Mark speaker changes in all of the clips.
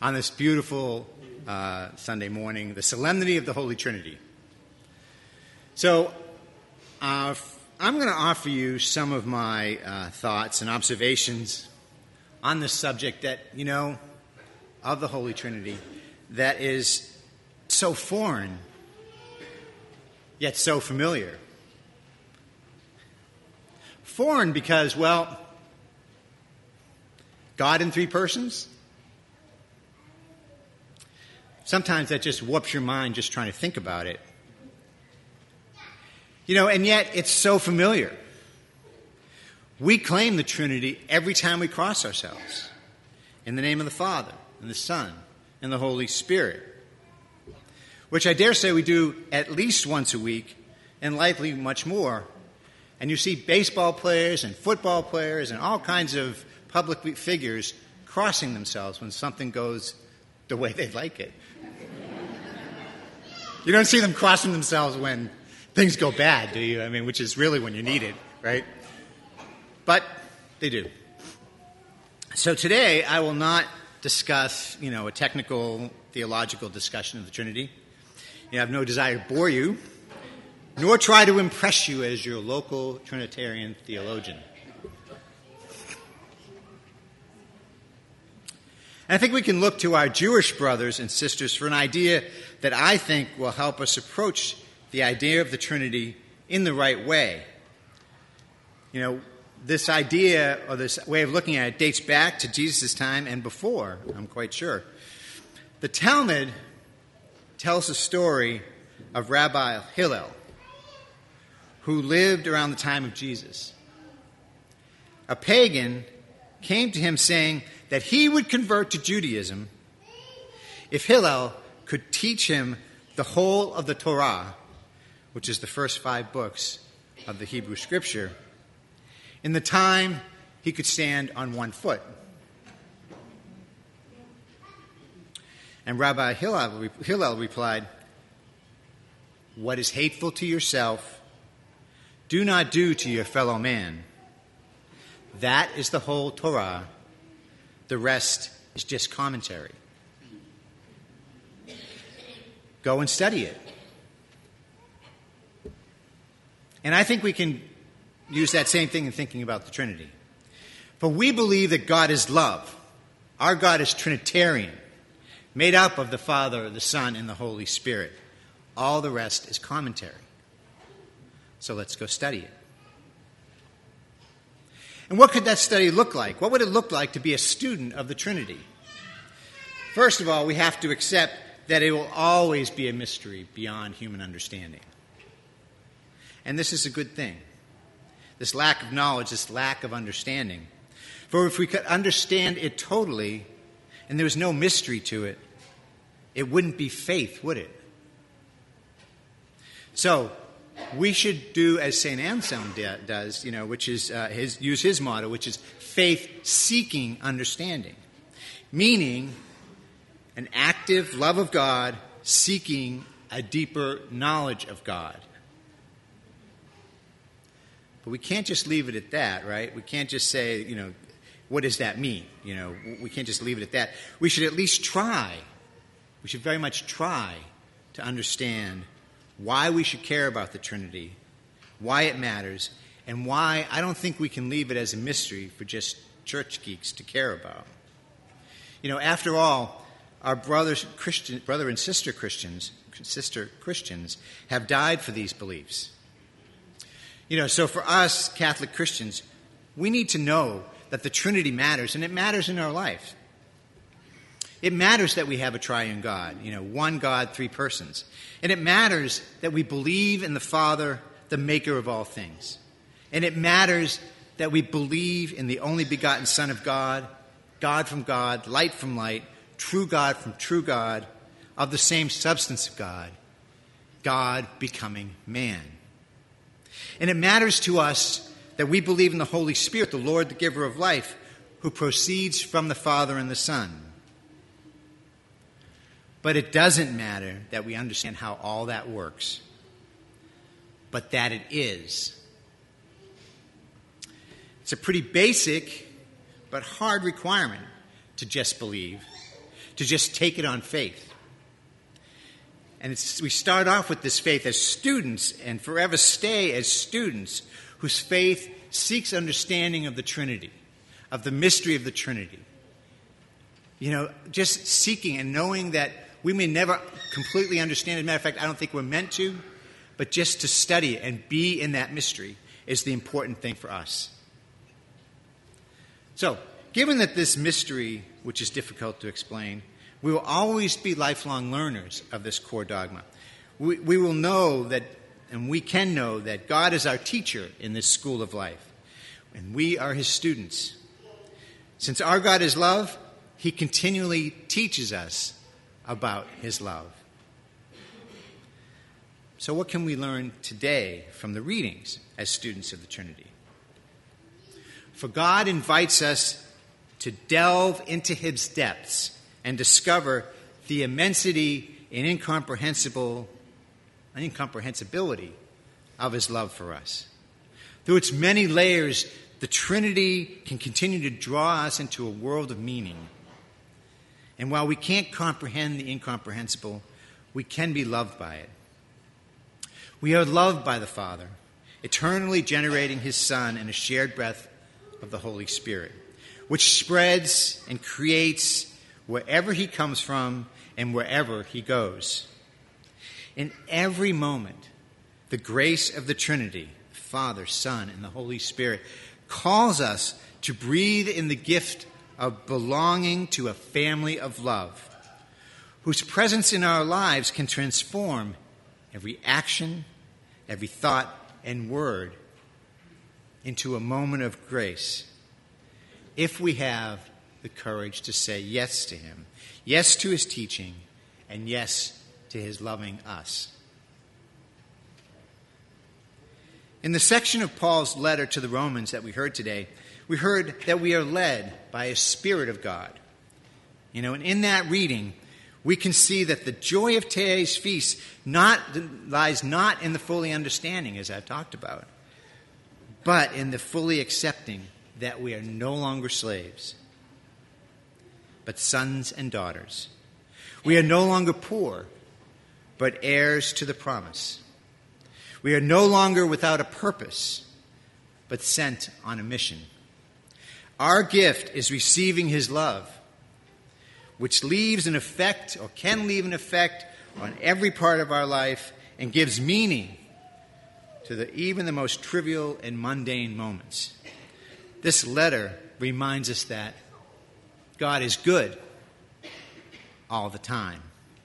Speaker 1: on this beautiful Sunday morning, the Solemnity of the Holy Trinity. So I'm going to offer you some of my thoughts and observations on this subject that, of the Holy Trinity, that is so foreign, yet so familiar. Foreign because, God in three persons? Sometimes that just warps your mind just trying to think about it. And yet it's so familiar. We claim the Trinity every time we cross ourselves. In the name of the Father, and the Son, and the Holy Spirit. Which I dare say we do at least once a week, and likely much more. And you see baseball players and football players and all kinds of public figures crossing themselves when something goes the way they'd like it. You don't see them crossing themselves when things go bad, do you? Which is really when you need it, right? But they do. So today I will not discuss, a technical theological discussion of the Trinity. I have no desire to bore you, nor try to impress you as your local Trinitarian theologian. And I think we can look to our Jewish brothers and sisters for an idea that I think will help us approach the idea of the Trinity in the right way. This idea, or this way of looking at it, dates back to Jesus' time and before, I'm quite sure. The Talmud tells the story of Rabbi Hillel, who lived around the time of Jesus. A pagan came to him saying that he would convert to Judaism if Hillel could teach him the whole of the Torah, which is the first 5 books of the Hebrew Scripture, in the time he could stand on one foot. And Rabbi Hillel replied, "What is hateful to yourself, do not do to your fellow man. That is the whole Torah. The rest is just commentary. Go and study it." And I think we can use that same thing in thinking about the Trinity. For we believe that God is love. Our God is Trinitarian, made up of the Father, the Son, and the Holy Spirit. All the rest is commentary. So let's go study it. And what could that study look like? What would it look like to be a student of the Trinity? First of all, we have to accept that it will always be a mystery beyond human understanding. And this is a good thing. This lack of knowledge, this lack of understanding. For if we could understand it totally, and there was no mystery to it, it wouldn't be faith, would it? So, we should do as St. Anselm does, which is use his motto, which is faith-seeking understanding. Meaning, an active love of God seeking a deeper knowledge of God. But we can't just leave it at that, right? We can't just say, what does that mean? We can't just leave it at that. We should at least try. We should very much try to understand why we should care about the Trinity, why it matters, and why I don't think we can leave it as a mystery for just church geeks to care about. After all, our brother and sister Christians have died for these beliefs. So for us Catholic Christians, we need to know that the Trinity matters, and it matters in our life. It matters that we have a triune God, one God, 3 persons. And it matters that we believe in the Father, the maker of all things. And it matters that we believe in the only begotten Son of God, God from God, light from light, true God from true God, of the same substance of God, God becoming man. And it matters to us that we believe in the Holy Spirit, the Lord, the giver of life, who proceeds from the Father and the Son. But it doesn't matter that we understand how all that works, but that it is. It's a pretty basic but hard requirement to just believe. to just take it on faith. And we start off with this faith as students and forever stay as students whose faith seeks understanding of the Trinity, of the mystery of the Trinity. Just seeking and knowing that we may never completely understand it. As a matter of fact, I don't think we're meant to, but just to study it and be in that mystery is the important thing for us. So, given that this mystery, which is difficult to explain, we will always be lifelong learners of this core dogma. We will know that, and we can know that God is our teacher in this school of life, and we are his students. Since our God is love, he continually teaches us about his love. So what can we learn today from the readings as students of the Trinity? For God invites us to delve into his depths and discover the immensity and incomprehensibility of his love for us. Through its many layers, the Trinity can continue to draw us into a world of meaning. And while we can't comprehend the incomprehensible, we can be loved by it. We are loved by the Father, eternally generating his Son in a shared breath of the Holy Spirit, which spreads and creates wherever he comes from and wherever he goes. In every moment, the grace of the Trinity, Father, Son, and the Holy Spirit, calls us to breathe in the gift of belonging to a family of love, whose presence in our lives can transform every action, every thought, and word into a moment of grace, if we have the courage to say yes to him, yes to his teaching, and yes to his loving us. In the section of Paul's letter to the Romans that we heard today, we heard that we are led by a Spirit of God. And in that reading, we can see that the joy of today's feast lies not in the fully understanding, as I've talked about, but in the fully accepting that we are no longer slaves, but sons and daughters. We are no longer poor, but heirs to the promise. We are no longer without a purpose, but sent on a mission. Our gift is receiving his love, which leaves an effect, or can leave an effect, on every part of our life and gives meaning to even the most trivial and mundane moments. This letter reminds us that God is good all the time.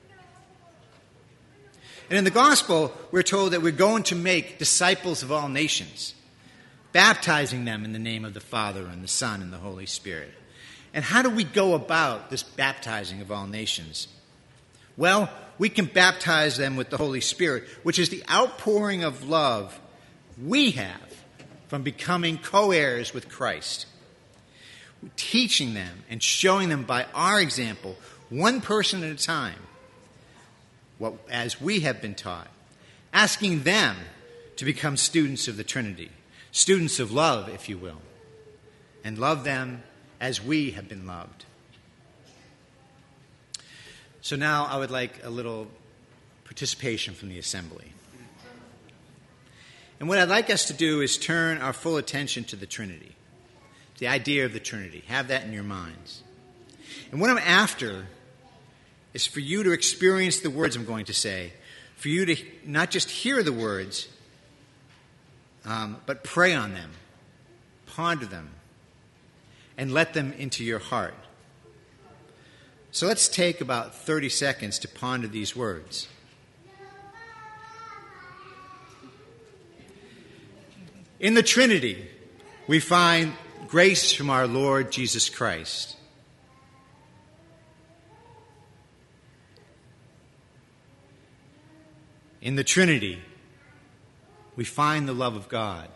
Speaker 1: And in the gospel, we're told that we're going to make disciples of all nations, baptizing them in the name of the Father and the Son and the Holy Spirit. And how do we go about this baptizing of all nations? Well, we can baptize them with the Holy Spirit, which is the outpouring of love we have from becoming co-heirs with Christ. Teaching them and showing them by our example, one person at a time, as we have been taught, asking them to become students of the Trinity, students of love, if you will, and love them as we have been loved. So now I would like a little participation from the assembly. And what I'd like us to do is turn our full attention to the Trinity, the idea of the Trinity. Have that in your minds. And what I'm after is for you to experience the words I'm going to say, for you to not just hear the words, but pray on them, ponder them, and let them into your heart. So let's take about 30 seconds to ponder these words. In the Trinity, we find grace from our Lord Jesus Christ. In the Trinity, we find the love of God.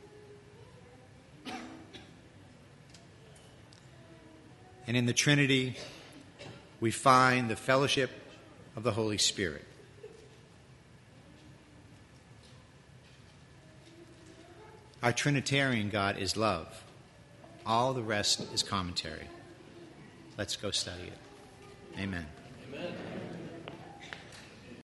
Speaker 1: And in the Trinity, we find the fellowship of the Holy Spirit. Our Trinitarian God is love. All the rest is commentary. Let's go study it. Amen.